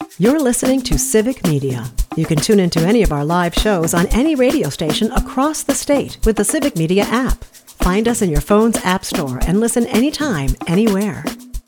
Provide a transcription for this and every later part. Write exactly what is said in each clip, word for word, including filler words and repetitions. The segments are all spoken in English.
You're listening to Civic Media. You can tune into any of our live shows on any radio station across the state with the Civic Media app. Find us in your phone's app store and listen anytime, anywhere.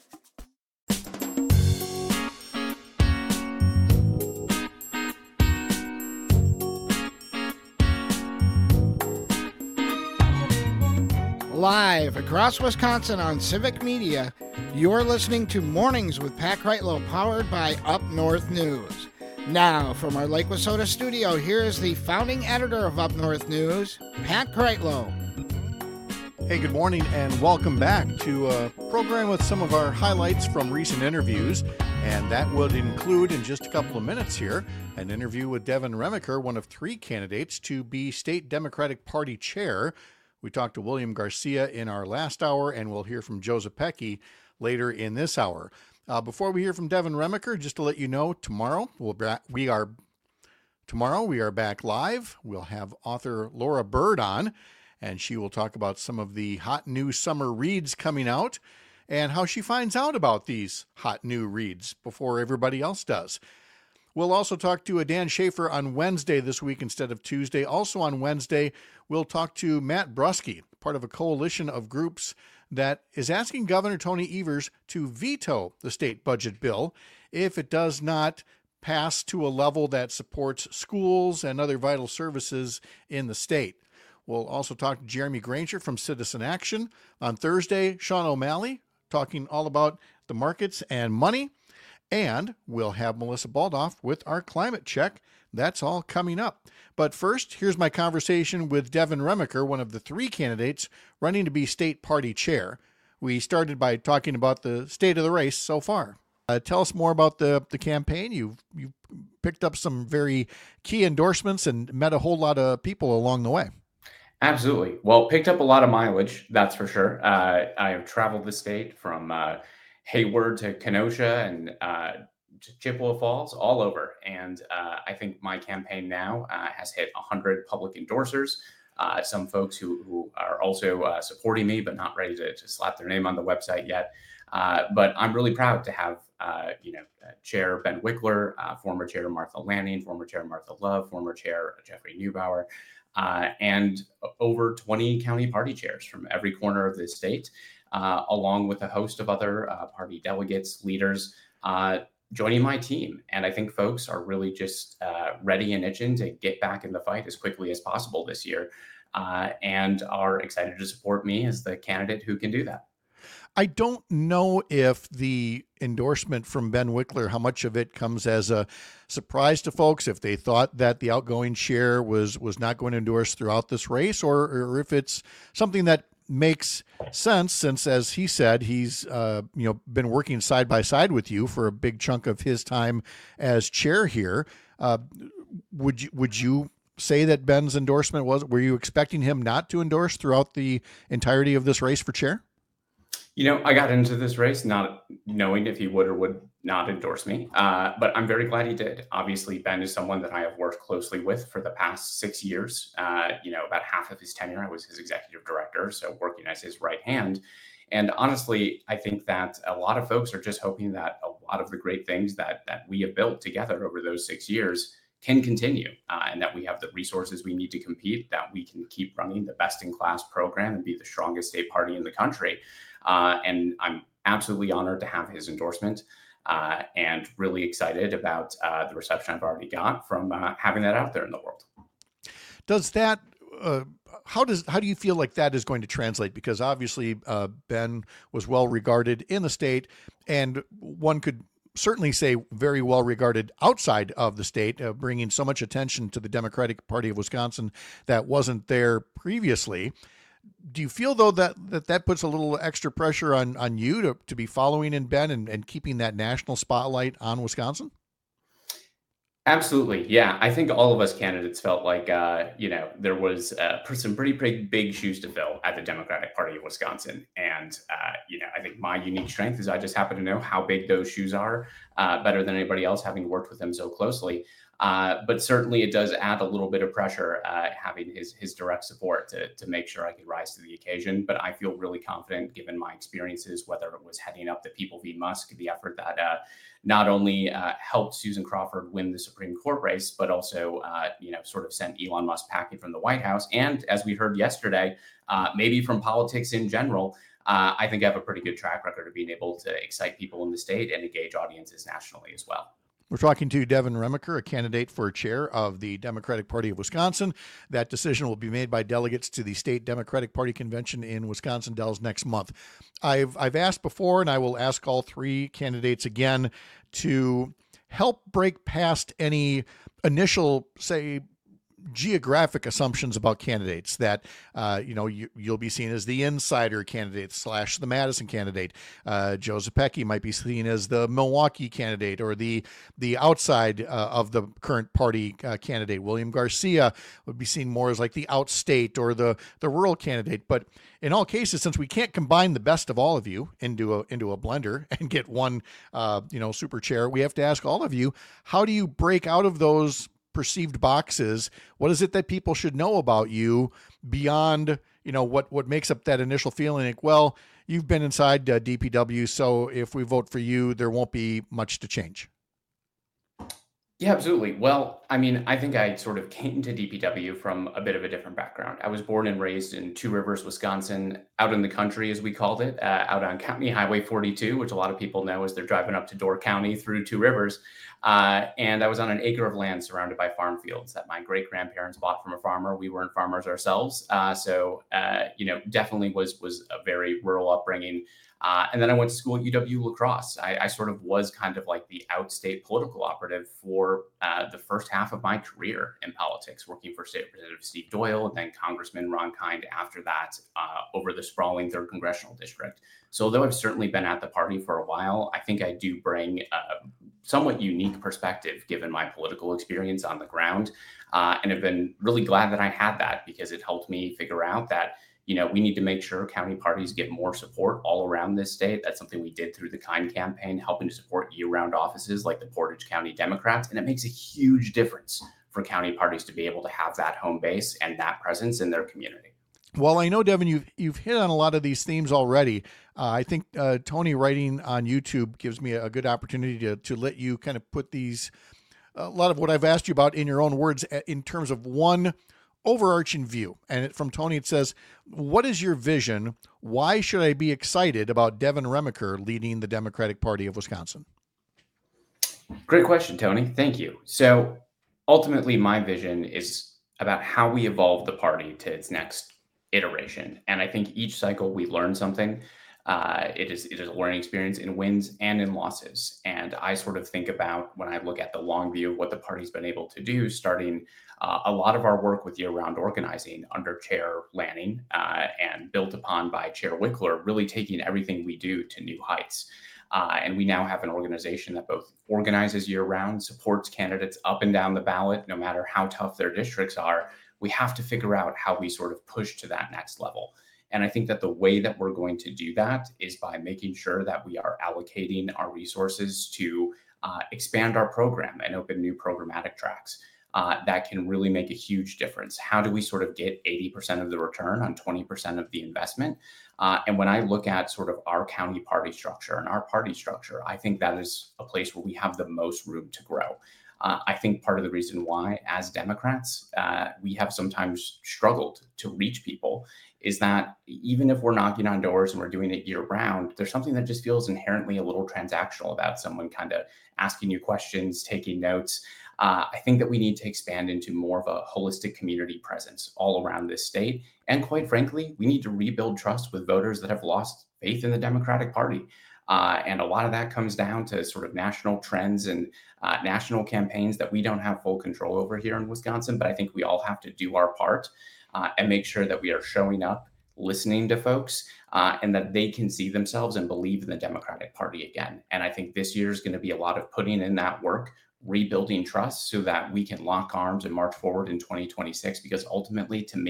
Live across Wisconsin on Civic Media, you're listening to Mornings with Pat Kreitlow, powered by Up North News. Now, from our Lake Wissota studio, here is the founding editor of Up North News, Pat Kreitlow. Hey, good morning and welcome back to a program with some of our highlights from recent interviews. And that would include, in just a couple of minutes here, an interview with Devin Remaker, one of three candidates to be state Democratic Party chair. We talked to William Garcia in our last hour, and we'll hear from Joe Zepecki later in this hour. Uh, before we hear from Devin Remaker, just to let you know, tomorrow we'll ba- we are tomorrow we are back live. We'll have author Laura Bird on, and she will talk about some of the hot new summer reads coming out and how she finds out about these hot new reads before everybody else does. We'll also talk to Dan Schaefer on Wednesday this week instead of Tuesday. Also on Wednesday, we'll talk to Matt Brusky, part of a coalition of groups that is asking Governor Tony Evers to veto the state budget bill if it does not pass to a level that supports schools and other vital services in the state. We'll also talk to Jeremy Granger from Citizen Action. On Thursday, Sean O'Malley talking all about the markets and money. And we'll have Melissa Baldoff with our climate check. That's all coming up. But first, here's my conversation with Devin Remaker, one of the three candidates running to be state party chair. We started by talking about the state of the race so far. Uh, tell us more about the, the campaign. You've, you've picked up some very key endorsements and met a whole lot of people along the way. Absolutely. Well, picked up a lot of mileage, that's for sure. Uh, I have traveled the state from uh, Hayward to Kenosha and uh, to Chippewa Falls, all over. And uh, I think my campaign now uh, has hit one hundred public endorsers, uh, some folks who, who are also uh, supporting me, but not ready to, to slap their name on the website yet. Uh, but I'm really proud to have, uh, you know, uh, Chair Ben Wickler, uh, former Chair Martha Lanning, former Chair Martha Love, former Chair Jeffrey Neubauer, uh, and over twenty county party chairs from every corner of the state. Uh, along with a host of other uh, party delegates, leaders, uh, joining my team. And I think folks are really just uh, ready and itching to get back in the fight as quickly as possible this year, uh, and are excited to support me as the candidate who can do that. I don't know if the endorsement from Ben Wickler, how much of it comes as a surprise to folks, if they thought that the outgoing chair was was not going to endorse throughout this race, or, or if it's something that makes sense since, as he said, he's uh, you know been working side by side with you for a big chunk of his time as chair here. Uh, would you would you say that Ben's endorsement was? Were you expecting him not to endorse throughout the entirety of this race for chair? You know, I got into this race not knowing if he would or would not endorse me, uh, but I'm very glad he did. Obviously, Ben is someone that I have worked closely with for the past six years. Uh, you know, about half of his tenure, I was his executive director, so working as his right hand. And honestly, I think that a lot of folks are just hoping that a lot of the great things that that we have built together over those six years can continue, uh, and that we have the resources we need to compete, that we can keep running the best-in-class program and be the strongest state party in the country. Uh, and I'm absolutely honored to have his endorsement, uh, and really excited about uh, the reception I've already got from uh, having that out there in the world. Does that, uh, how does, how do you feel like that is going to translate? Because obviously uh, Ben was well regarded in the state, and one could certainly say very well regarded outside of the state, uh, bringing so much attention to the Democratic Party of Wisconsin that wasn't there previously. Do you feel, though, that that, that puts a little extra pressure on, on you to, to be following in Ben and, and keeping that national spotlight on Wisconsin? Absolutely. Yeah. I think all of us candidates felt like, uh, you know, there was uh, some pretty big, big shoes to fill at the Democratic Party of Wisconsin. And, uh, you know, I think my unique strength is I just happen to know how big those shoes are. uh, better than anybody else, having worked with him so closely. Uh, but certainly it does add a little bit of pressure uh, having his his direct support to, to make sure I could rise to the occasion. But I feel really confident given my experiences, whether it was heading up the People v. Musk, the effort that uh, not only uh, helped Susan Crawford win the Supreme Court race, but also, uh, you know, sort of sent Elon Musk packing from the White House. And as we heard yesterday, uh, maybe from politics in general, uh, I think I have a pretty good track record of being able to excite people in the state and engage audiences nationally as well. We're talking to Devin Remaker, a candidate for chair of the Democratic Party of Wisconsin. That decision will be made by delegates to the state Democratic Party convention in Wisconsin Dells next month. I've I've asked before, and I will ask all three candidates again to help break past any initial, say, geographic assumptions about candidates that, uh, you know, you, you'll be seen as the insider candidate slash the Madison candidate. Uh, Joe Zepecki might be seen as the Milwaukee candidate or the the outside uh, of the current party uh, candidate. William Garcia would be seen more as like the outstate or the, the rural candidate. But in all cases, since we can't combine the best of all of you into a into a blender and get one, uh, you know, super chair, we have to ask all of you, how do you break out of those perceived boxes? What is it that people should know about you beyond, you know, what, what makes up that initial feeling like, well, you've been inside uh, D P W, so if we vote for you, there won't be much to change? Yeah, absolutely. Well, I mean, I think I sort of came to D P W from a bit of a different background. I was born and raised in Two Rivers, Wisconsin, out in the country, as we called it, uh, out on County Highway forty-two, which a lot of people know as they're driving up to Door County through Two Rivers. Uh, and I was on an acre of land surrounded by farm fields that my great-grandparents bought from a farmer. We weren't farmers ourselves. Uh, so, uh, you know, definitely was, was a very rural upbringing. Uh, and then I went to school at U W La Crosse. I, I sort of was kind of like the outstate political operative for uh, the first half of my career in politics, working for State Representative Steve Doyle and then Congressman Ron Kind after that uh, over the sprawling third Congressional District. So although I've certainly been at the party for a while, I think I do bring a somewhat unique perspective given my political experience on the ground. Uh, and have been really glad that I had that because it helped me figure out that you know, we need to make sure county parties get more support all around this state. That's something we did through the KIND campaign, helping to support year-round offices like the Portage County Democrats. And it makes a huge difference for county parties to be able to have that home base and that presence in their community. Well, I know, Devin, you've, you've hit on a lot of these themes already. Uh, I think uh, Tony writing on YouTube gives me a good opportunity to, to let you kind of put these, a lot of what I've asked you about in your own words in terms of one overarching view. And it, from Tony, it says, what is your vision? Why should I be excited about Devin Remaker leading the Democratic Party of Wisconsin? Great question, Tony. Thank you. So ultimately, my vision is about how we evolve the party to its next iteration. And I think each cycle we learn something. Uh, it is it is a learning experience in wins and in losses. And I sort of think about when I look at the long view of what the party's been able to do, starting uh, a lot of our work with year-round organizing under Chair Lanning uh, and built upon by Chair Wickler, really taking everything we do to new heights. Uh, and we now have an organization that both organizes year-round, supports candidates up and down the ballot, no matter how tough their districts are. We have to figure out how we sort of push to that next level. And I think that the way that we're going to do that is by making sure that we are allocating our resources to uh, expand our program and open new programmatic tracks uh, that can really make a huge difference. How do we sort of get eighty percent of the return on twenty percent of the investment? Uh, and when I look at sort of our county party structure and our party structure, I think that is a place where we have the most room to grow. Uh, I think part of the reason why, as Democrats, uh, we have sometimes struggled to reach people is that even if we're knocking on doors and we're doing it year round, there's something that just feels inherently a little transactional about someone kind of asking you questions, taking notes. Uh, I think that we need to expand into more of a holistic community presence all around this state. And quite frankly, we need to rebuild trust with voters that have lost faith in the Democratic Party. Uh, and a lot of that comes down to sort of national trends and uh, national campaigns that we don't have full control over here in Wisconsin. But I think we all have to do our part uh, and make sure that we are showing up, listening to folks, uh, and that they can see themselves and believe in the Democratic Party again. And I think this year is going to be a lot of putting in that work, rebuilding trust so that we can lock arms and march forward in twenty twenty-six. Because ultimately, to me,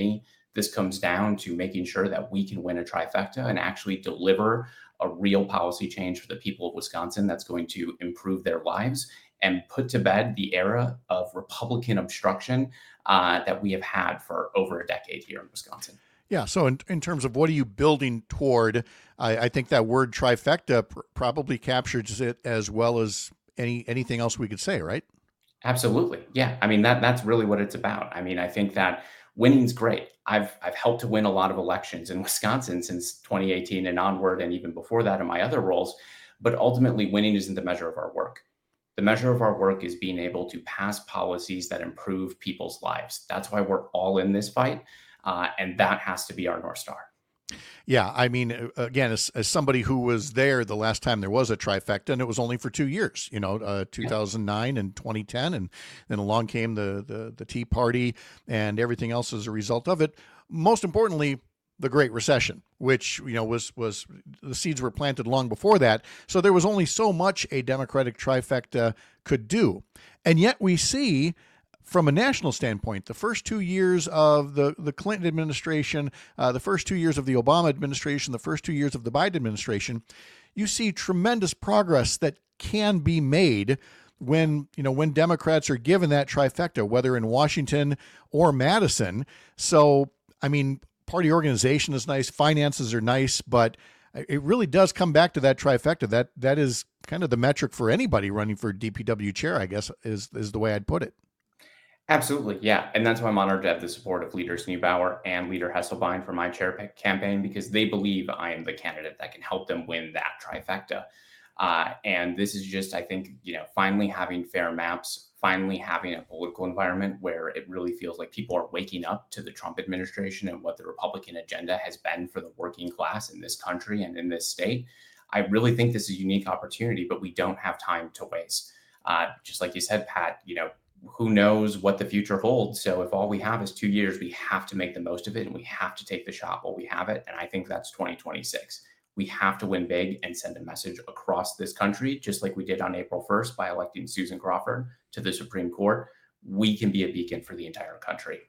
This comes down to making sure that we can win a trifecta and actually deliver a real policy change for the people of Wisconsin that's going to improve their lives and put to bed the era of Republican obstruction uh, that we have had for over a decade here in Wisconsin. Yeah. So in, in terms of what are you building toward, I, I think that word trifecta pr- probably captures it as well as any anything else we could say, right? Absolutely. Yeah. I mean, that that's really what it's about. I mean, I think that winning's great. I've I've helped to win a lot of elections in Wisconsin since twenty eighteen and onward, and even before that in my other roles. But ultimately, winning isn't the measure of our work. The measure of our work is being able to pass policies that improve people's lives. That's why we're all in this fight. Uh, and that has to be our North Star. Yeah. I mean, again, as, as somebody who was there the last time there was a trifecta, and it was only for two years, you know, uh, two thousand nine and twenty ten. And then along came the, the, the Tea Party and everything else as a result of it. Most importantly, the Great Recession, which, you know, was, was the seeds were planted long before that. So there was only so much a Democratic trifecta could do. And yet we see, from a national standpoint, the first two years of the, the Clinton administration, uh, the first two years of the Obama administration, the first two years of the Biden administration, you see tremendous progress that can be made when, you know, when Democrats are given that trifecta, whether in Washington or Madison. So, I mean, party organization is nice, finances are nice, but it really does come back to that trifecta. That that is kind of the metric for anybody running for D P W chair, I guess, is is the way I'd put it. Absolutely. Yeah. And that's why I'm honored to have the support of Leaders Neubauer and Leader Hesselbein for my chair campaign, because they believe I am the candidate that can help them win that trifecta. Uh, and this is just, I think, you know, finally having fair maps, finally having a political environment where it really feels like people are waking up to the Trump administration and what the Republican agenda has been for the working class in this country and in this state. I really think this is a unique opportunity, but we don't have time to waste. Uh, just like you said, Pat, you know, who knows what the future holds? So if all we have is two years, we have to make the most of it, and we have to take the shot while we have it. And I think that's twenty twenty-six. We have to win big and send a message across this country, just like we did on April first by electing Susan Crawford to the Supreme Court. We can be a beacon for the entire country.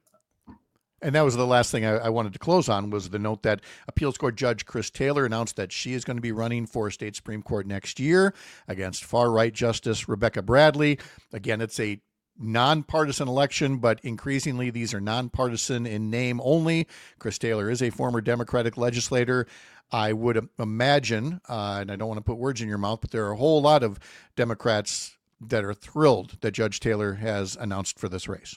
And that was the last thing I, I wanted to close on, was the note that appeals court judge Chris Taylor announced that she is going to be running for state Supreme Court next year against far-right Justice Rebecca Bradley. Again, it's a nonpartisan election, but increasingly these are nonpartisan in name only. Chris Taylor is a former Democratic legislator. I would imagine, uh, and I don't want to put words in your mouth, but there are a whole lot of Democrats that are thrilled that Judge Taylor has announced for this race.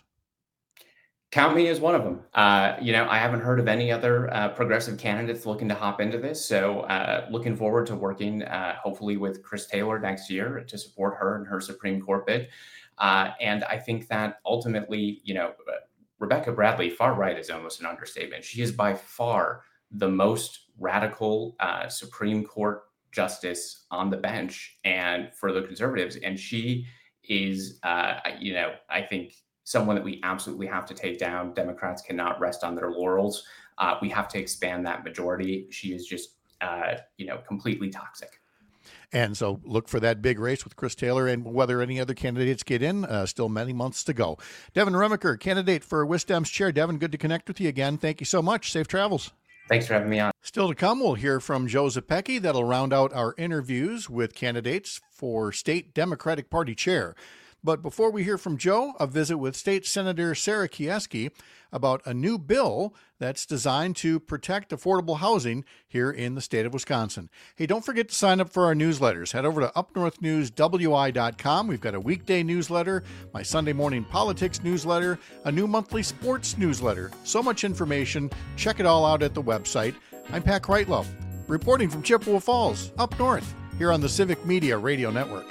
Count me as one of them. Uh, you know, I haven't heard of any other uh, progressive candidates looking to hop into this. So uh, looking forward to working uh, hopefully with Chris Taylor next year to support her in her Supreme Court bid. Uh, and I think that ultimately, you know, Rebecca Bradley, far right is almost an understatement. She is by far the most radical uh, Supreme Court justice on the bench and for the conservatives. And she is, uh, you know, I think someone that we absolutely have to take down. Democrats cannot rest on their laurels. Uh, we have to expand that majority. She is just, uh, you know, completely toxic. And so look for that big race with Chris Taylor, and whether any other candidates get in, uh, still many months to go. Devin Remaker, candidate for WisDem's chair. Devin, good to connect with you again. Thank you so much. Safe travels. Thanks for having me on. Still to come, we'll hear from Joe Zepecki. That'll round out our interviews with candidates for state Democratic Party chair. But before we hear from Joe, a visit with State Senator Sarah Kieski about a new bill that's designed to protect affordable housing here in the state of Wisconsin. Hey, don't forget to sign up for our newsletters. Head over to up north news w i dot com. We've got a weekday newsletter, my Sunday morning politics newsletter, a new monthly sports newsletter. So much information. Check it all out at the website. I'm Pat Kreitlow, reporting from Chippewa Falls, up north, here on the Civic Media Radio Network.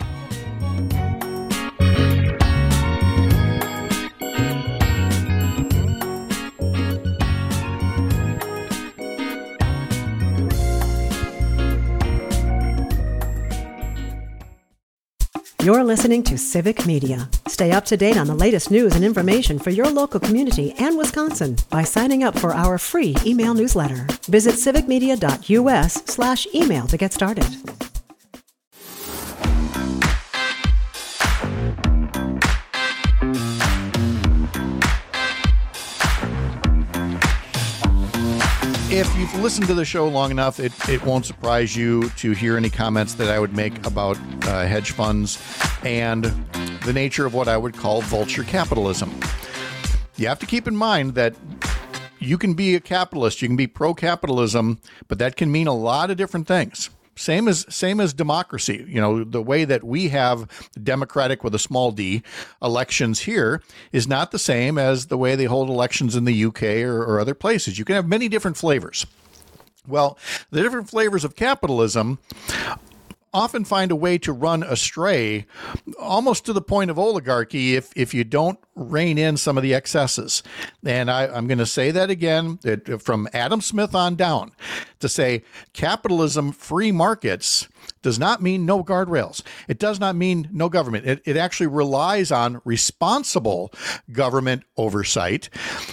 You're listening to Civic Media. Stay up to date on the latest news and information for your local community and Wisconsin by signing up for our free email newsletter. Visit civic media dot u s slash email to get started. If you've listened to the show long enough, it, it won't surprise you to hear any comments that I would make about uh, hedge funds and the nature of what I would call vulture capitalism. You have to keep in mind that you can be a capitalist, you can be pro-capitalism, but that can mean a lot of different things. Same as same as democracy. You know, the way that we have democratic with a small d elections here is not the same as the way they hold elections in the U K or, or other places. You can have many different flavors. Well, the different flavors of capitalism often find a way to run astray, almost to the point of oligarchy, if if you don't rein in some of the excesses. And I, I'm going to say that again, it, from Adam Smith on down, to say capitalism, free markets, does not mean no guardrails. It does not mean no government. It, it actually relies on responsible government oversight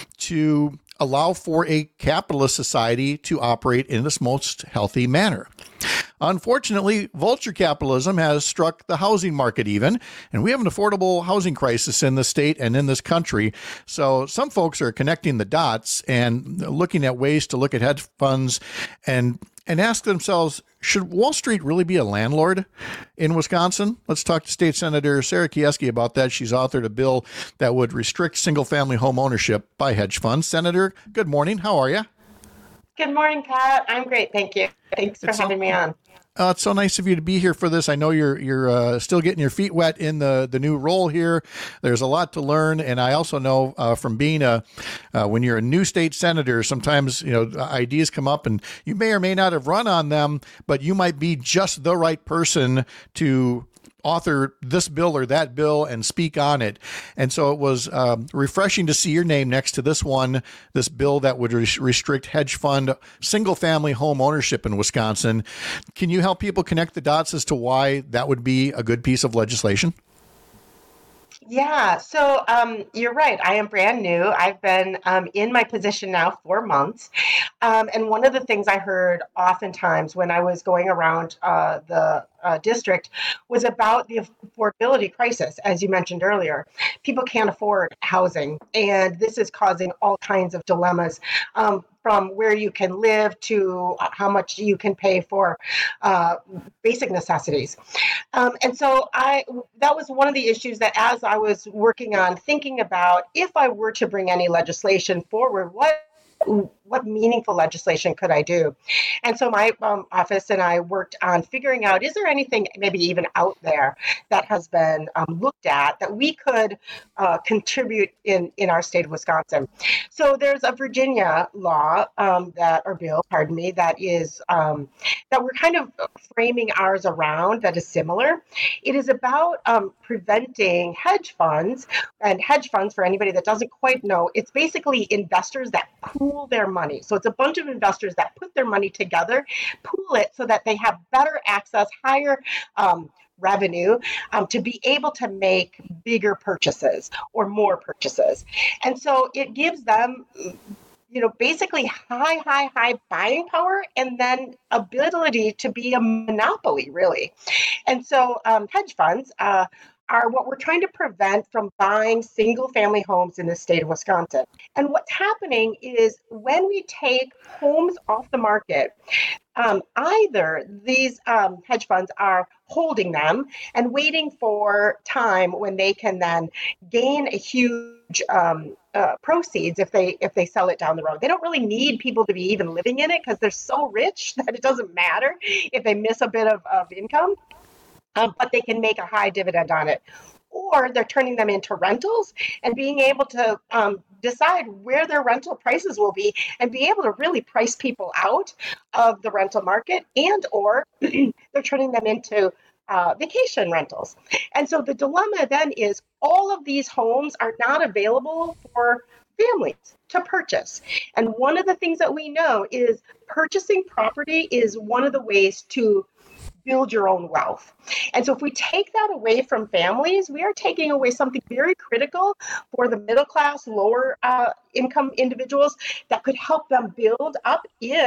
to allow for a capitalist society to operate in its most healthy manner. Unfortunately, vulture capitalism has struck the housing market even, and we have an affordable housing crisis in the state and in this country. So some folks are connecting the dots and looking at ways to look at hedge funds and and ask themselves, should Wall Street really be a landlord in Wisconsin? Let's talk to State Senator Sarah Kieski about that. She's authored a bill that would restrict single-family home ownership by hedge funds. Senator, good morning. How are you? Good morning, Pat. I'm great. Thank you. Thanks for It's having so- me on. Uh, it's so nice of you to be here for this. I know you're you're uh, still getting your feet wet in the, the new role here. There's a lot to learn, and I also know uh, from being a uh, when you're a new state senator, sometimes you know ideas come up, and you may or may not have run on them, but you might be just the right person to author this bill or that bill and speak on it. And so it was um, refreshing to see your name next to this one, this bill that would res- restrict hedge fund single family home ownership in Wisconsin. Can you help people connect the dots as to why that would be a good piece of legislation? Yeah, so um, you're right. I am brand new. I've been um, in my position now four months. Um, and one of the things I heard oftentimes when I was going around uh, the uh, district was about the affordability crisis, as you mentioned earlier. People can't afford housing, and this is causing all kinds of dilemmas, um, from where you can live to how much you can pay for uh, basic necessities. Um, and so I that was one of the issues that as I was working on thinking about if I were to bring any legislation forward, what what meaningful legislation could I do? And so my um, office and I worked on figuring out, is there anything maybe even out there that has been um, looked at that we could uh, contribute in, in our state of Wisconsin? So there's a Virginia law um, that, or bill, pardon me, that is, um, that we're kind of framing ours around that is similar. It is about um, preventing hedge funds, and hedge funds, for anybody that doesn't quite know, it's basically investors that pool their money. So it's a bunch of investors that put their money together, pool it so that they have better access, higher um, revenue um, to be able to make bigger purchases or more purchases. And so it gives them, you know, basically high, high, high buying power and then ability to be a monopoly, really. And so um, hedge funds uh, are what we're trying to prevent from buying single family homes in the state of Wisconsin. And what's happening is when we take homes off the market, um, either these um, hedge funds are holding them and waiting for time when they can then gain a huge um, uh, proceeds if they if they sell it down the road. They don't really need people to be even living in it because they're so rich that it doesn't matter if they miss a bit of, of income. Um, but they can make a high dividend on it. Or they're turning them into rentals and being able to um, decide where their rental prices will be and be able to really price people out of the rental market, and or they're turning them into uh, vacation rentals. And so the dilemma then is all of these homes are not available for families to purchase. And one of the things that we know is purchasing property is one of the ways to build your own wealth. And so if we take that away from families, we are taking away something very critical for the middle class, lower uh, income individuals that could help them build up in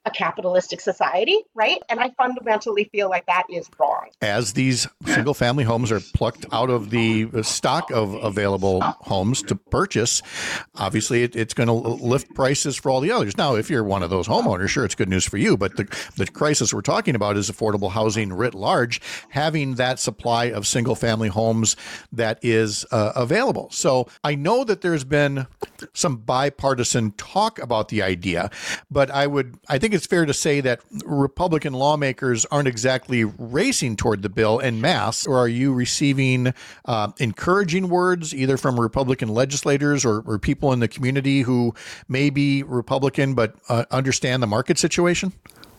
a capitalistic society, right? And I fundamentally feel like that is wrong. As these single-family homes are plucked out of the stock of available homes to purchase, obviously it, it's going to lift prices for all the others. Now, if you're one of those homeowners, sure, it's good news for you, but the, the crisis we're talking about is affordable housing writ large, having that supply of single-family homes that is uh, available. So I know that there's been some bipartisan talk about the idea, but I would, I think it's fair to say that Republican lawmakers aren't exactly racing toward the bill en masse. Or are you receiving uh, encouraging words either from Republican legislators or, or people in the community who may be Republican but uh, understand the market situation?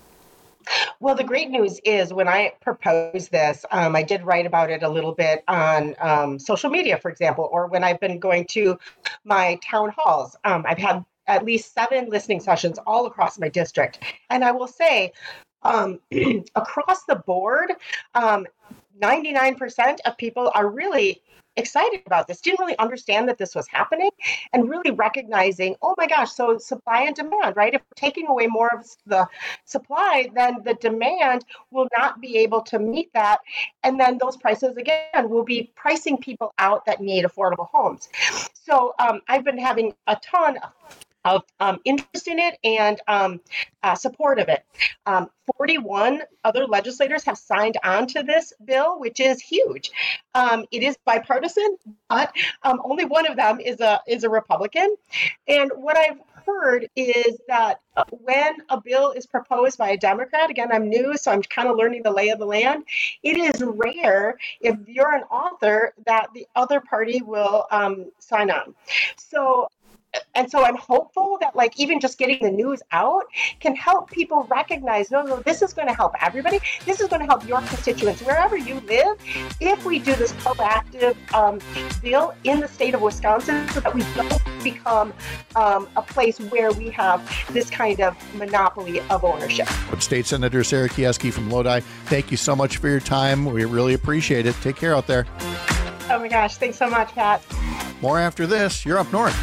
Well, the great news is when I proposed this, um, I did write about it a little bit on um, social media, for example, or when I've been going to my town halls. Um, I've had at least seven listening sessions all across my district. And I will say, um, across the board, um, ninety-nine percent of people are really excited about this, didn't really understand that this was happening, and really recognizing, oh my gosh, so supply and demand, right? If we're taking away more of the supply, then the demand will not be able to meet that. And then those prices, again, will be pricing people out that need affordable homes. So um, I've been having a ton of of um, interest in it and um, uh, support of it. Um, forty-one other legislators have signed on to this bill, which is huge. Um, it is bipartisan, but um, only one of them is a is a Republican. And what I've heard is that uh, when a bill is proposed by a Democrat, again, I'm new, so I'm kind of learning the lay of the land. It is rare, if you're an author, that the other party will um, sign on. So And so I'm hopeful that, like, even just getting the news out can help people recognize, no, no, this is going to help everybody. This is going to help your constituents wherever you live. If we do this proactive um, bill in the state of Wisconsin, so that we don't become um, a place where we have this kind of monopoly of ownership. State Senator Sarah Kieski from Lodi, thank you so much for your time. We really appreciate it. Take care out there. Oh my gosh, thanks so much, Pat. More after this. You're Up North.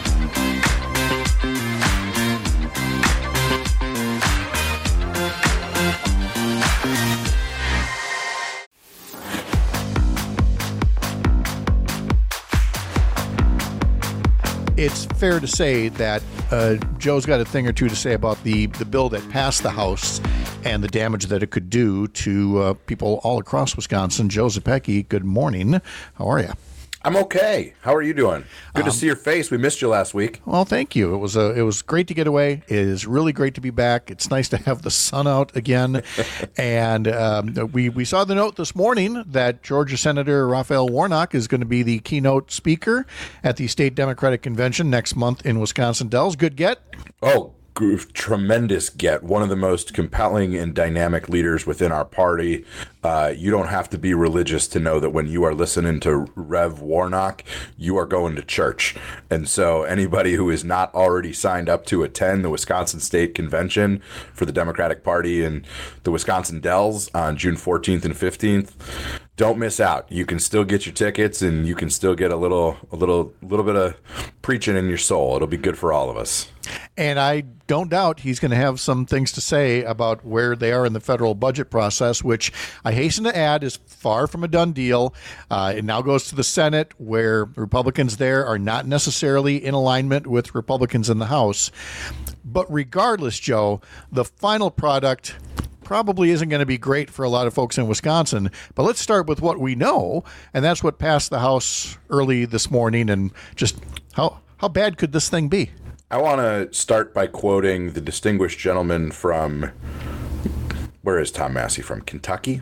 It's fair to say that uh, Joe's got a thing or two to say about the, the bill that passed the House and the damage that it could do to uh, people all across Wisconsin. Joe Zepecki, good morning. How are you? I'm okay. How are you doing? Good um, to see your face. We missed you last week. Well, thank you. It was a, it was great to get away. It is really great to be back. It's nice to have the sun out again. and um, we, we saw the note this morning that Georgia Senator Raphael Warnock is going to be the keynote speaker at the State Democratic Convention next month in Wisconsin Dells. Good get? Oh, tremendous get. One of the most compelling and dynamic leaders within our party. Uh, you don't have to be religious to know that when you are listening to Rev Warnock, you are going to church. And so anybody who is not already signed up to attend the Wisconsin State Convention for the Democratic Party in the Wisconsin Dells on June fourteenth and fifteenth, don't miss out. You can still get your tickets, and you can still get a little, a little, little bit of preaching in your soul. It'll be good for all of us. And I don't doubt he's going to have some things to say about where they are in the federal budget process, which I hasten to add is far from a done deal. Uh, it now goes to the Senate, where Republicans there are not necessarily in alignment with Republicans in the House. But regardless, Joe, the final product probably isn't going to be great for a lot of folks in Wisconsin. But let's start with what we know, and that's what passed the House early this morning. And just how how bad could this thing be? I want to start by quoting the distinguished gentleman from, where is Tom Massey from? Kentucky?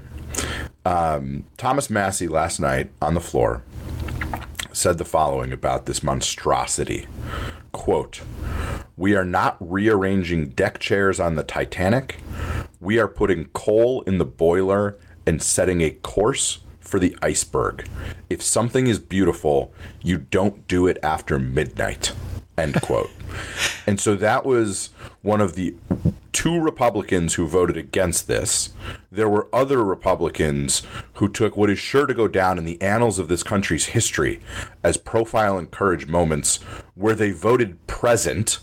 Um, Thomas Massey last night on the floor said the following about this monstrosity. Quote, "We are not rearranging deck chairs on the Titanic. We are putting coal in the boiler and setting a course for the iceberg. If something is beautiful, you don't do it after midnight." End quote. And And so that was one of the two Republicans who voted against this. There were other Republicans who took what is sure to go down in the annals of this country's history as profile and courage moments where they voted present,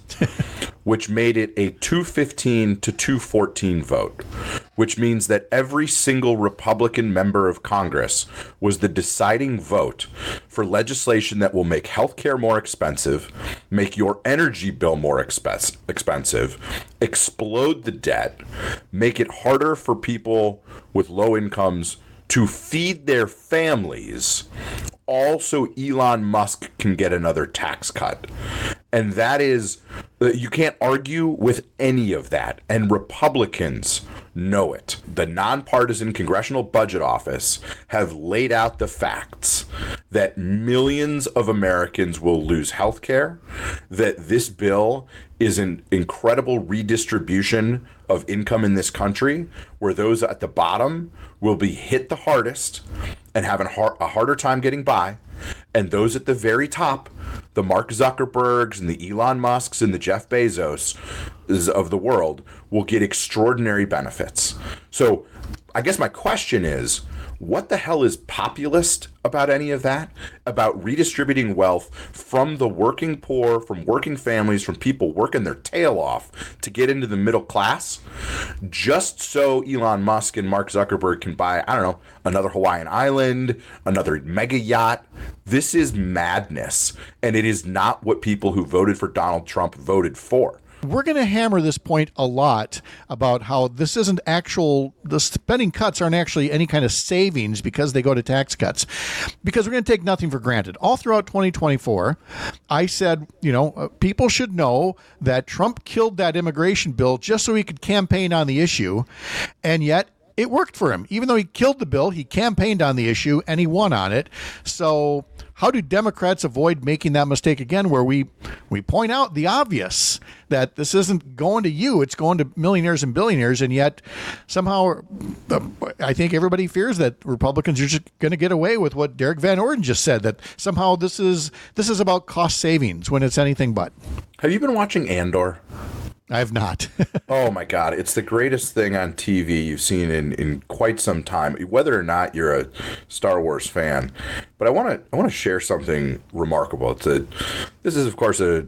which made it a two fifteen to two fourteen vote, which means that every single Republican member of Congress was the deciding vote for legislation that will make healthcare more expensive, make your energy bill more expensive, expensive, explode the debt, make it harder for people with low incomes to feed their families, all so Elon Musk can get another tax cut. And that is, you can't argue with any of that. And Republicans know it. The Nonpartisan Congressional Budget Office have laid out the facts that millions of Americans will lose health care, that this bill is an incredible redistribution of income in this country, where those at the bottom will be hit the hardest and have a harder time getting by, and those at the very top, the Mark Zuckerbergs and the Elon Musks and the Jeff Bezos of the world, will get extraordinary benefits. So I guess my question is, what the hell is populist about any of that? About redistributing wealth from the working poor, from working families, from people working their tail off to get into the middle class, just so Elon Musk and Mark Zuckerberg can buy, I don't know, another Hawaiian island, another mega yacht. This is madness, and it is not what people who voted for Donald Trump voted for. We're going to hammer this point a lot about how this isn't actual, the spending cuts aren't actually any kind of savings because they go to tax cuts, because we're going to take nothing for granted. All throughout twenty twenty-four, I said, you know, uh, people should know that Trump killed that immigration bill just so he could campaign on the issue. And yet it worked for him. Even though he killed the bill, he campaigned on the issue and he won on it. So how do Democrats avoid making that mistake again, where we we point out the obvious, that this isn't going to you, it's going to millionaires and billionaires, and yet somehow uh, I think everybody fears that Republicans are just going to get away with what Derek Van Orden just said, that somehow this is this is about cost savings when it's anything but. Have you been watching Andor? I have not. Oh my God. It's the greatest thing on T V you've seen in, in quite some time, whether or not you're a Star Wars fan. But I want to I want to share something remarkable. It's a, this is, of course, a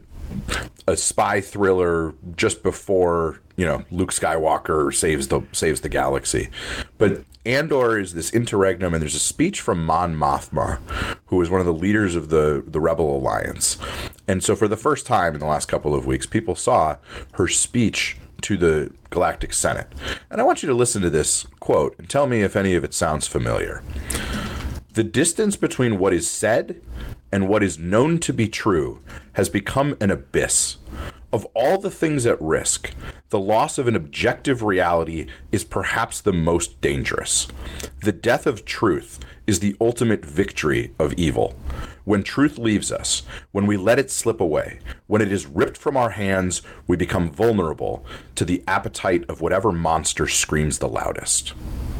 a spy thriller just before, you know, Luke Skywalker saves the saves the galaxy. But Andor is this interregnum, and there's a speech from Mon Mothma, who is one of the leaders of the, the Rebel Alliance. And so for the first time in the last couple of weeks, people saw her speech to the Galactic Senate. And I want you to listen to this quote and tell me if any of it sounds familiar. The distance between what is said and what is known to be true has become an abyss. Of all the things at risk, the loss of an objective reality is perhaps the most dangerous. The death of truth is the ultimate victory of evil. When truth leaves us, when we let it slip away, when it is ripped from our hands, we become vulnerable to the appetite of whatever monster screams the loudest.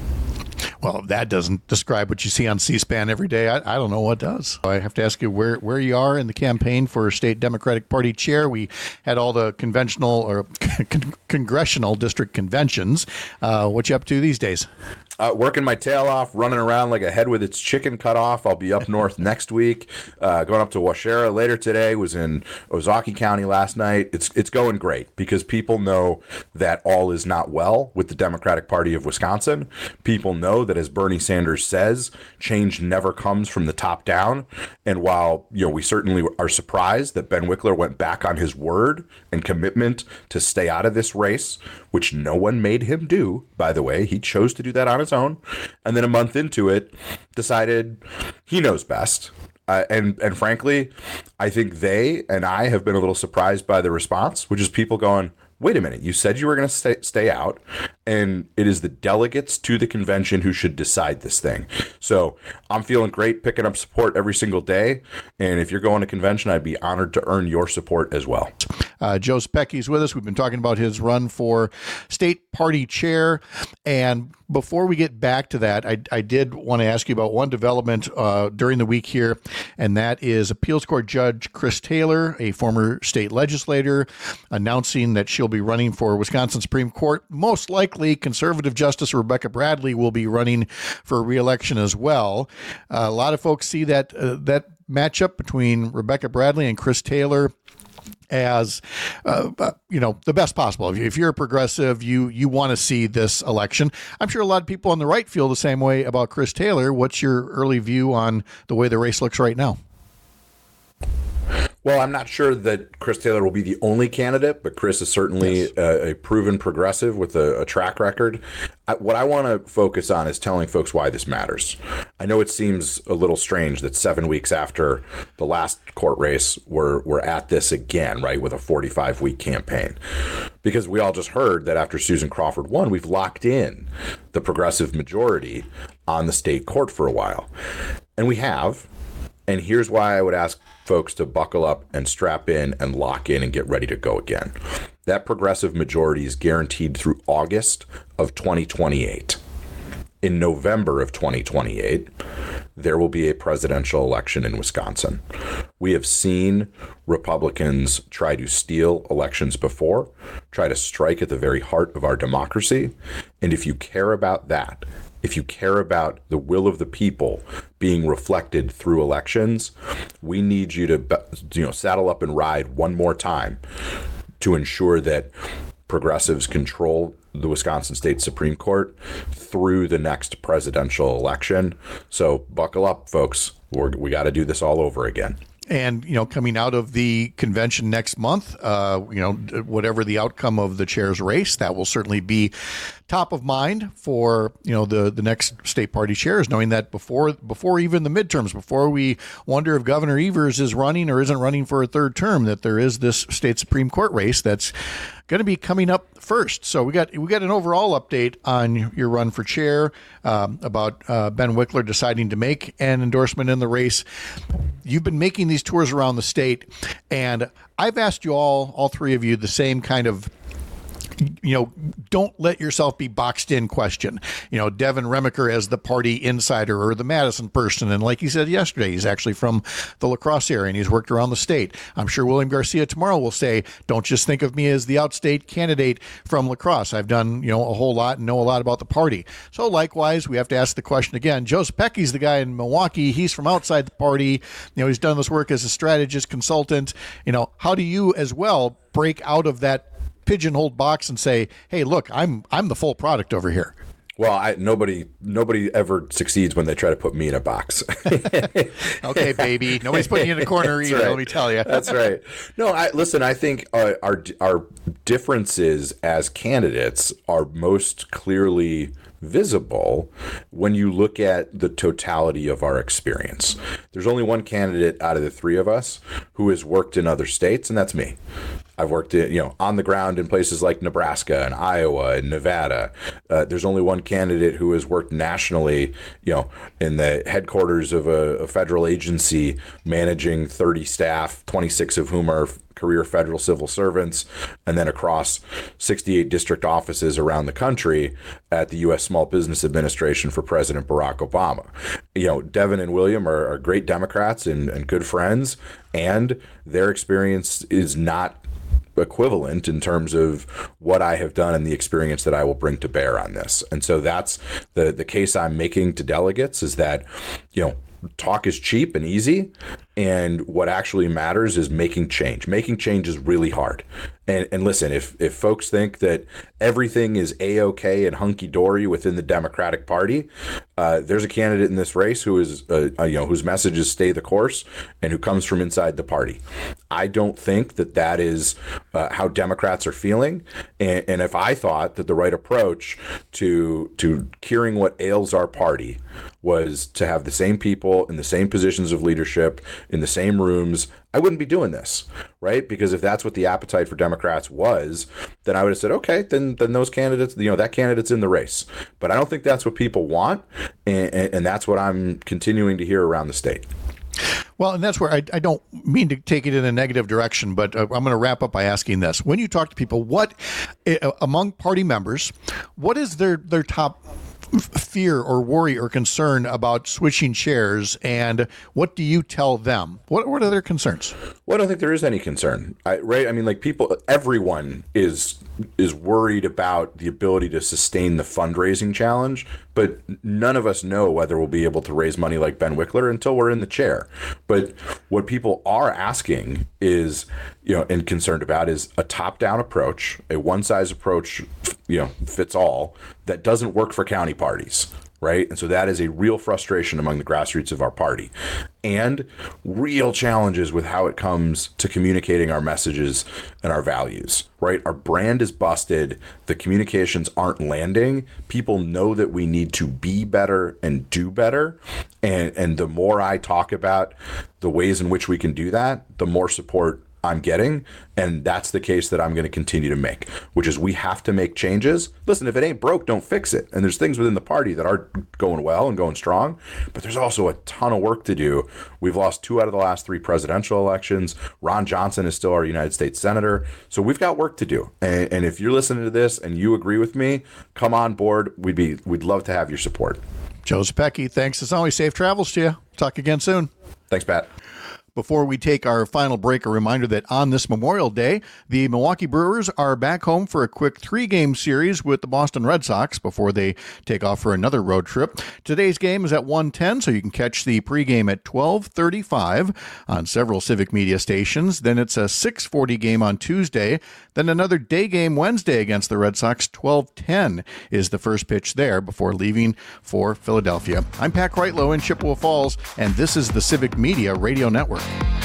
Well, if that doesn't describe what you see on C-SPAN every day, I, I don't know what does. I have to ask you where, where you are in the campaign for state Democratic Party chair. We had all the conventional or con- congressional district conventions. Uh, what you up to these days? Uh, working my tail off, running around like a head with its chicken cut off. I'll be up north next week. Uh, going up to Waushara later today. Was in Ozaukee County last night. It's it's going great because people know that all is not well with the Democratic Party of Wisconsin. People know that, as Bernie Sanders says, change never comes from the top down. And while, you know, we certainly are surprised that Ben Wickler went back on his word and commitment to stay out of this race, which no one made him do, by the way. He chose to do that on his own, and then a month into it decided he knows best. Uh, and and frankly, I think they and I have been a little surprised by the response, which is people going, wait a minute, you said you were going to stay, stay out, and it is the delegates to the convention who should decide this thing. So I'm feeling great, picking up support every single day, and if you're going to convention, I'd be honored to earn your support as well. Uh, Joe Zepecki's with us. We've been talking about his run for state party chair. And before we get back to that, I, I did want to ask you about one development uh, during the week here, and that is Appeals Court Judge Chris Taylor, a former state legislator, announcing that she'll be running for Wisconsin Supreme Court. Most likely, conservative Justice Rebecca Bradley will be running for re-election as well. Uh, a lot of folks see that uh, that matchup between Rebecca Bradley and Chris Taylor as, uh, you know, the best possible. If, you, if you're a progressive, you you want to see this election. I'm sure a lot of people on the right feel the same way about Chris Taylor. What's your early view on the way the race looks right now? Well, I'm not sure that Chris Taylor will be the only candidate, but Chris is certainly yes. a, a proven progressive with a, a track record. I, what I want to focus on is telling folks why this matters. I know it seems a little strange that seven weeks after the last court race, we're, we're at this again, right, with a forty-five week campaign. Because we all just heard that after Susan Crawford won, we've locked in the progressive majority on the state court for a while. And we have. And here's why I would ask folks to buckle up and strap in and lock in and get ready to go again. That progressive majority is guaranteed through August of twenty twenty-eight. In November of twenty twenty-eight, there will be a presidential election in Wisconsin. We have seen Republicans try to steal elections before, try to strike at the very heart of our democracy. And if you care about that, if you care about the will of the people being reflected through elections, we need you to, you know, saddle up and ride one more time to ensure that progressives control the Wisconsin State Supreme Court through the next presidential election. So buckle up, folks. We're, we got to do this all over again. And, you know, coming out of the convention next month, uh, you know, whatever the outcome of the chair's race, that will certainly be top of mind for, you know, the, the next state party chairs, knowing that before before even the midterms, before we wonder if Governor Evers is running or isn't running for a third term, that there is this state Supreme Court race that's going to be coming up first. So we got we got an overall update on your run for chair, um, about uh, Ben Wickler deciding to make an endorsement in the race. You've been making these tours around the state, and I've asked you all, all three of you, the same kind of, you know, don't let yourself be boxed in question. You know, Devin Remiker as the party insider or the Madison person. And like he said yesterday, he's actually from the La Crosse area and he's worked around the state. I'm sure William Garcia tomorrow will say, don't just think of me as the outstate candidate from La Crosse. I've done, you know, a whole lot and know a lot about the party. So likewise, we have to ask the question again. Joe Zepecki's the guy in Milwaukee. He's from outside the party. You know, he's done this work as a strategist consultant. You know, how do you as well break out of that pigeonholed box and say, hey, look, I'm I'm the full product over here? Well, I, nobody nobody ever succeeds when they try to put me in a box. Okay, baby. Nobody's putting you in a corner either, right. Let me tell you. That's right. No, I listen, I think uh, our our differences as candidates are most clearly visible when you look at the totality of our experience. There's only one candidate out of the three of us who has worked in other states, and that's me. I've worked, in, you know, on the ground in places like Nebraska and Iowa and Nevada. Uh, there's only one candidate who has worked nationally, you know, in the headquarters of a, a federal agency, managing thirty staff, twenty-six of whom are career federal civil servants, and then across sixty-eight district offices around the country at the U S Small Business Administration for President Barack Obama. You know, Devin and William are, are great Democrats and, and good friends, and their experience is not equivalent in terms of what I have done and the experience that I will bring to bear on this. And so that's the the case I'm making to delegates, is that, you know, talk is cheap and easy, and what actually matters is making change. Making change is really hard. And, and listen, if if folks think that everything is A-okay and hunky-dory within the Democratic Party, uh, there's a candidate in this race who is, uh, uh, you know, whose message is stay the course and who comes from inside the party. I don't think that that is uh, how Democrats are feeling. And, and if I thought that the right approach to to curing what ails our party was to have the same people in the same positions of leadership, in the same rooms, I wouldn't be doing this, right? Because if that's what the appetite for Democrats was, then I would have said, okay, then then those candidates, you know, that candidate's in the race. But I don't think that's what people want, and, and that's what I'm continuing to hear around the state. Well, and that's where I, I don't mean to take it in a negative direction, but uh, I'm going to wrap up by asking this. When you talk to people, what, uh, among party members, what is their, their top fear or worry or concern about switching chairs, and what do you tell them? What what are their concerns? Well, I don't think there is any concern, I, right? I mean, like people, everyone is is worried about the ability to sustain the fundraising challenge, but none of us know whether we'll be able to raise money like Ben Wickler until we're in the chair. But what people are asking is, you know, and concerned about is a top-down approach, a one-size approach, you know, fits all that doesn't work for county parties. Right. And so that is a real frustration among the grassroots of our party, and real challenges with how it comes to communicating our messages and our values. Right. Our brand is busted. The communications aren't landing. People know that we need to be better and do better. And, and the more I talk about the ways in which we can do that, the more support I'm getting. And that's the case that I'm going to continue to make, which is we have to make changes. Listen, if it ain't broke, don't fix it. And there's things within the party that are going well and going strong, but there's also a ton of work to do. We've lost two out of the last three presidential elections. Ron Johnson is still our United States Senator. So we've got work to do. And, and if you're listening to this and you agree with me, come on board. We'd be, we'd love to have your support. Joe Zepecki, thanks as always. Safe travels to you. Talk again soon. Thanks, Pat. Before we take our final break, a reminder that on this Memorial Day, the Milwaukee Brewers are back home for a quick three-game series with the Boston Red Sox before they take off for another road trip. Today's game is at one ten, so you can catch the pregame at twelve thirty-five on several Civic Media stations. Then it's a six forty game on Tuesday. Then another day game Wednesday against the Red Sox. twelve ten is the first pitch there before leaving for Philadelphia. I'm Pat Kreitlow in Chippewa Falls, and this is the Civic Media Radio Network.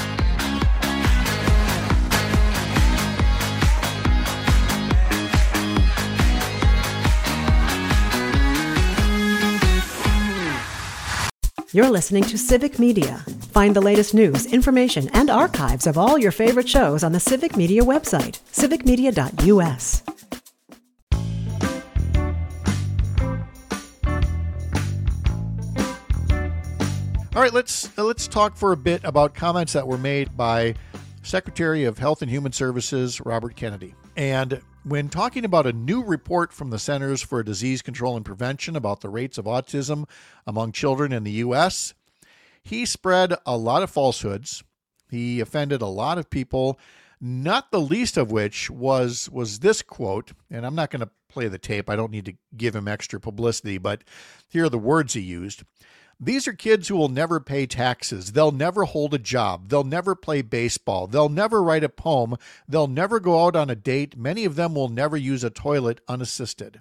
You're listening to Civic Media. Find the latest news, information, and archives of all your favorite shows on the Civic Media website, civic media dot u s. All right, let's uh, let's talk for a bit about comments that were made by Secretary of Health and Human Services Robert Kennedy. And when talking about a new report from the Centers for Disease Control and Prevention about the rates of autism among children in the U S, he spread a lot of falsehoods. He offended a lot of people, not the least of which was was this quote, and I'm not going to play the tape. I don't need to give him extra publicity, but here are the words he used. These are kids who will never pay taxes. They'll never hold a job. They'll never play baseball. They'll never write a poem. They'll never go out on a date. Many of them will never use a toilet unassisted.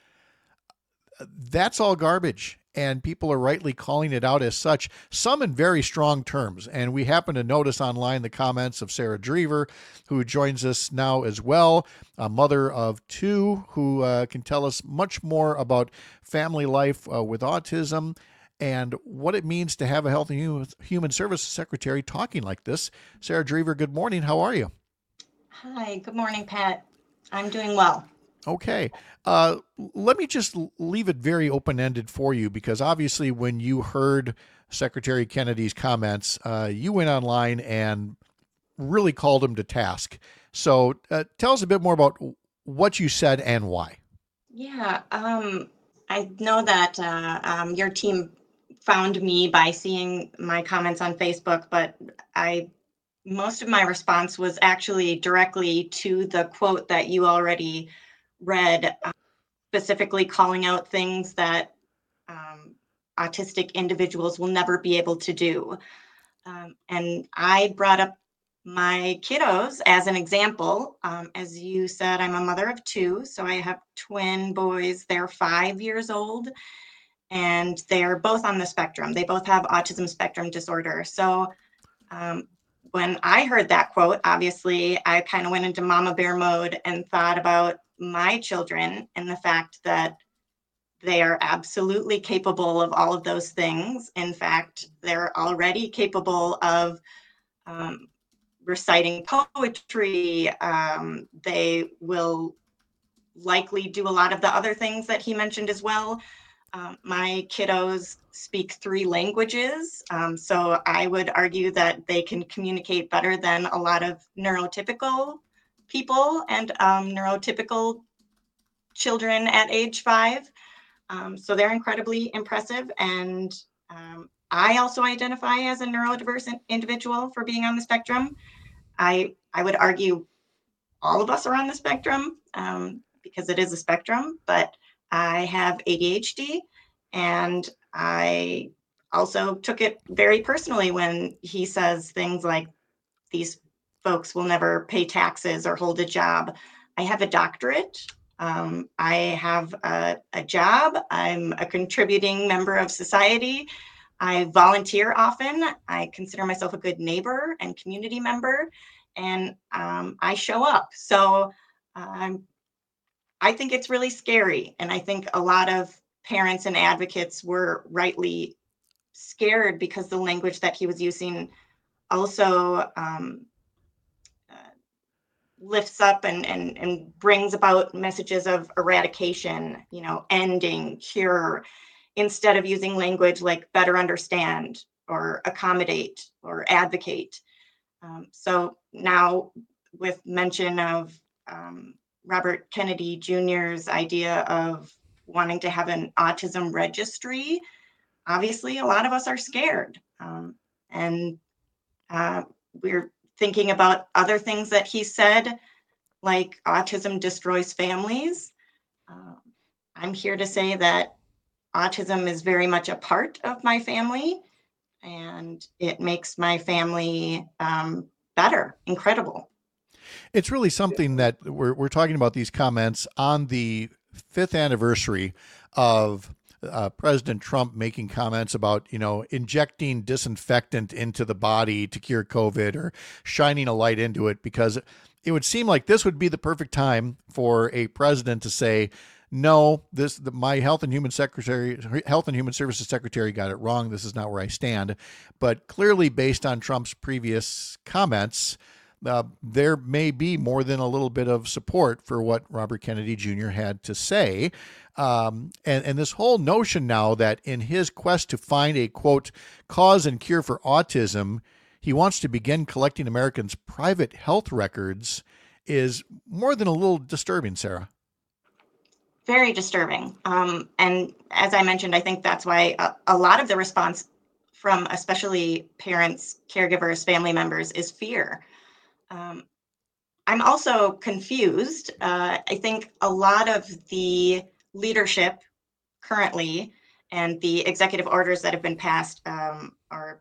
That's all garbage, and people are rightly calling it out as such, some in very strong terms. And we happen to notice online the comments of Sarah Drever, who joins us now as well, a mother of two who uh, can tell us much more about family life uh, with autism and what it means to have a Health and Human Services Secretary talking like this. Sarah Drever, good morning. How are you? Hi, good morning, Pat. I'm doing well. Okay. Uh, let me just leave it very open-ended for you, because obviously when you heard Secretary Kennedy's comments, uh, you went online and really called him to task. So uh, tell us a bit more about what you said and why. Yeah, um, I know that uh, um, your team found me by seeing my comments on Facebook, but I most of my response was actually directly to the quote that you already read, uh, specifically calling out things that um, autistic individuals will never be able to do. Um, and I brought up my kiddos as an example. Um, as you said, I'm a mother of two, so I have twin boys. They're five years old, and they're both on the spectrum. They both have autism spectrum disorder. So um, when I heard that quote, obviously, I kind of went into mama bear mode and thought about my children and the fact that they are absolutely capable of all of those things. In fact, they're already capable of um, reciting poetry. Um, they will likely do a lot of the other things that he mentioned as well. Um, my kiddos speak three languages, um, so I would argue that they can communicate better than a lot of neurotypical people and um, neurotypical children at age five. Um, so they're incredibly impressive. And um, I also identify as a neurodiverse individual for being on the spectrum. I, I would argue all of us are on the spectrum um, because it is a spectrum, but I have A D H D, and I also took it very personally when he says things like, these folks will never pay taxes or hold a job. I have a doctorate. Um, I have a, a job. I'm a contributing member of society. I volunteer often. I consider myself a good neighbor and community member, and um, I show up. So um, I think it's really scary. And I think a lot of parents and advocates were rightly scared because the language that he was using also um, uh, lifts up and, and, and brings about messages of eradication, you know, ending, cure, instead of using language like better understand or accommodate or advocate. Um, so now with mention of um, Robert Kennedy Junior's idea of wanting to have an autism registry, obviously a lot of us are scared. Um, and uh, we're thinking about other things that he said, like autism destroys families. Uh, I'm here to say that autism is very much a part of my family, and it makes my family um, better, incredible. It's really something that we're, we're talking about these comments on the fifth anniversary of uh, President Trump making comments about, you know, injecting disinfectant into the body to cure COVID or shining a light into it, because it would seem like this would be the perfect time for a president to say, no, this the, my health and human secretary, health and human services secretary got it wrong. This is not where I stand. But clearly, based on Trump's previous comments, uh, there may be more than a little bit of support for what Robert Kennedy Junior had to say. Um, and, and this whole notion now that in his quest to find a, quote, cause and cure for autism, he wants to begin collecting Americans' private health records is more than a little disturbing, Sarah. Very disturbing. Um, and as I mentioned, I think that's why a, a lot of the response from especially parents, caregivers, family members is fear. Um, I'm also confused. Uh, I think a lot of the leadership currently and the executive orders that have been passed um, are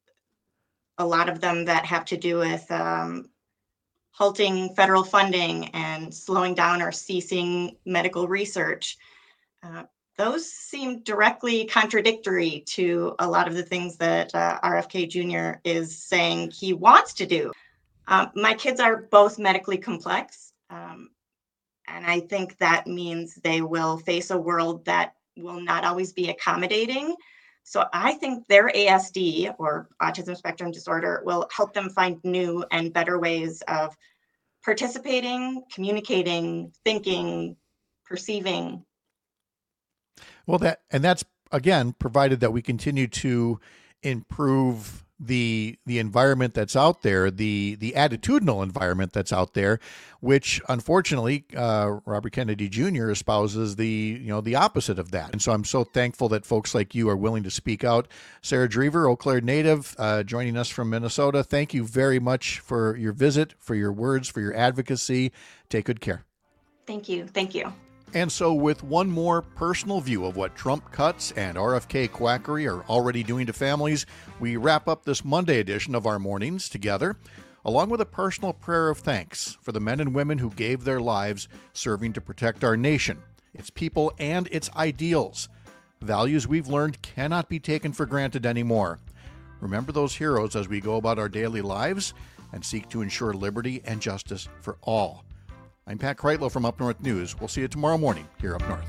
a lot of them that have to do with um, halting federal funding and slowing down or ceasing medical research. Uh, those seem directly contradictory to a lot of the things that uh, R F K Junior is saying he wants to do. Um, my kids are both medically complex, um, and I think that means they will face a world that will not always be accommodating. So I think their A S D, or autism spectrum disorder, will help them find new and better ways of participating, communicating, thinking, perceiving. Well, that and that's, again, provided that we continue to improve the the environment that's out there, the the attitudinal environment that's out there, which unfortunately uh, Robert Kennedy Junior espouses the you know the opposite of that. And so I'm so thankful that folks like you are willing to speak out. Sarah Drever, Eau Claire native, uh, joining us from Minnesota. Thank you very much for your visit, for your words, for your advocacy. Take good care. Thank you. Thank you. And so with one more personal view of what Trump cuts and R F K quackery are already doing to families, we wrap up this Monday edition of our Mornings Together, along with a personal prayer of thanks for the men and women who gave their lives serving to protect our nation, its people, and its ideals. Values we've learned cannot be taken for granted anymore. Remember those heroes as we go about our daily lives and seek to ensure liberty and justice for all. I'm Pat Kreitlow from Up North News. We'll see you tomorrow morning here up north.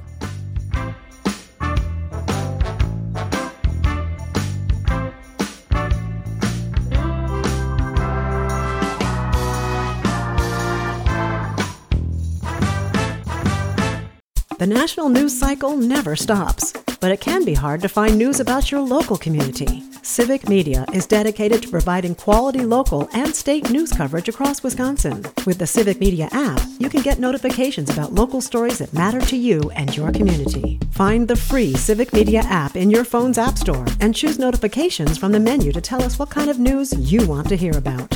The national news cycle never stops. but it can be hard to find news about your local community. Civic Media is dedicated to providing quality local and state news coverage across Wisconsin. With the Civic Media app, you can get notifications about local stories that matter to you and your community. Find the free Civic Media app in your phone's app store and choose notifications from the menu to tell us what kind of news you want to hear about.